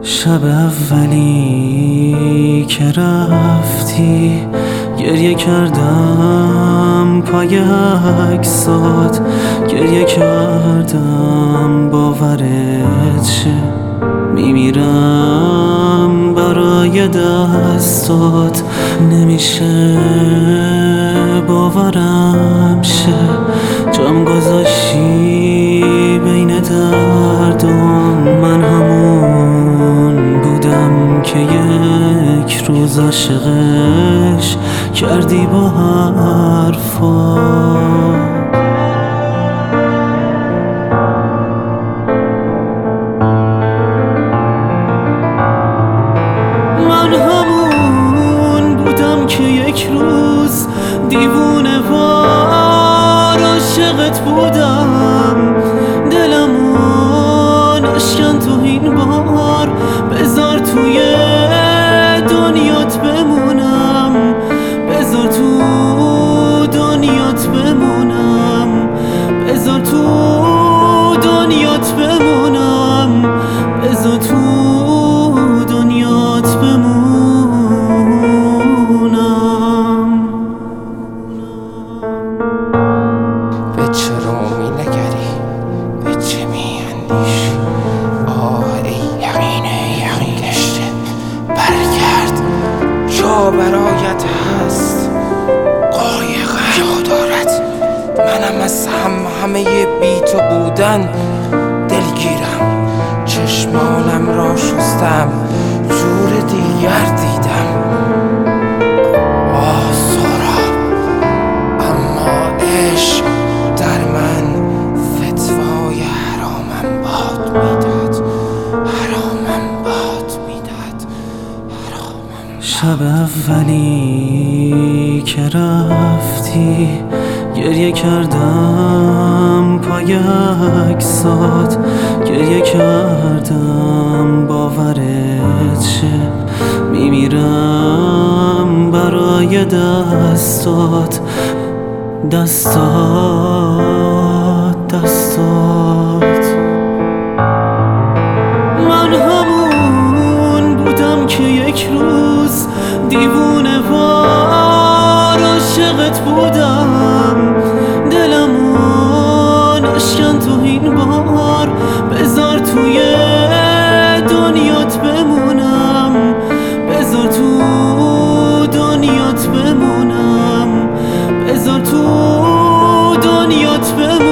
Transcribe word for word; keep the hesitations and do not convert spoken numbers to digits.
شب اولی که رفتی گریه کردم پای عکسات، گریه کردم باورت شه، میمیرم برای دستات، نمیشه باورم شه، جام گذاشتی بین دردم، من همون بودم که یک روز عاشقش کردی با حرفا. من همون بودم که یک روز دیوونه وار عاشقت بودم، دلمو نشکن تو این بار، بذار توی دنیات بمونم، بذار تو دنیات بمونم، بذار تو دنیات بمونم، بذار تو دنیات بمونم. به چرا می نگری؟ به چه می اندیشی؟ آه ای یقین یقین گشته، برگرد جا برایت هست، قایق جا دارد، منم از هم همه بی تو بودن دلگیرم، چشمانم را شستم زور دیگر دیدم، آه سهراب، اما عشق در من فتوای حرامم باد میداد، حرامم باد میداد، حرامم. شب اولی که رفتی گریه کردم پای عکسات، گریه کردم باورت شه، میمیرم برای دستات، دستات دستات. من همون بودم که یک روز دیوونه وار عاشقت بودم، دلمو نشکن تو این بار، بذار توی دنیات بمونم، بذار تو دنیات بمونم، بذار تو دنیات بمونم.